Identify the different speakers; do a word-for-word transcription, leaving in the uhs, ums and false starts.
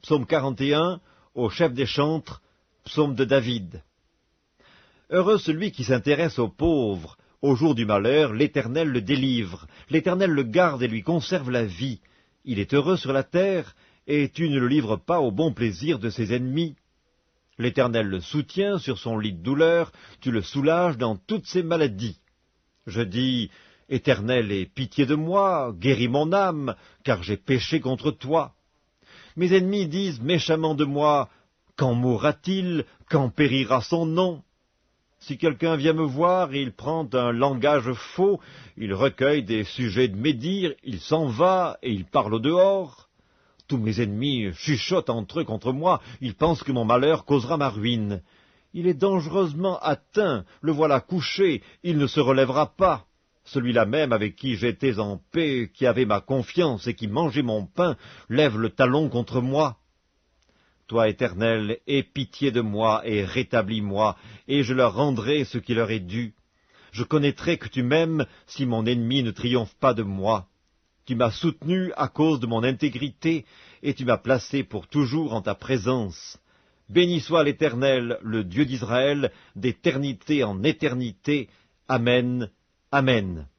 Speaker 1: Psaume quarante et un, au chef des chantres, psaume de David. Heureux celui qui s'intéresse aux pauvres. Au jour du malheur, l'Éternel le délivre. L'Éternel le garde et lui conserve la vie. Il est heureux sur la terre, et tu ne le livres pas au bon plaisir de ses ennemis. L'Éternel le soutient sur son lit de douleur, tu le soulages dans toutes ses maladies. Je dis, Éternel, aie pitié de moi, guéris mon âme, car j'ai péché contre toi. Mes ennemis disent méchamment de moi, quand mourra-t-il, quand périra son nom? Si quelqu'un vient me voir et il prend un langage faux, il recueille des sujets de médire, il s'en va et il parle au dehors. Tous mes ennemis chuchotent entre eux contre moi, ils pensent que mon malheur causera ma ruine. Il est dangereusement atteint, le voilà couché, il ne se relèvera pas. Celui-là même avec qui j'étais en paix, qui avait ma confiance et qui mangeait mon pain, lève le talon contre moi. Toi, Éternel, aie pitié de moi et rétablis-moi, et je leur rendrai ce qui leur est dû. Je connaîtrai que tu m'aimes si mon ennemi ne triomphe pas de moi. Tu m'as soutenu à cause de mon intégrité, et tu m'as placé pour toujours en ta présence. Béni soit l'Éternel, le Dieu d'Israël, d'éternité en éternité. Amen. Amen.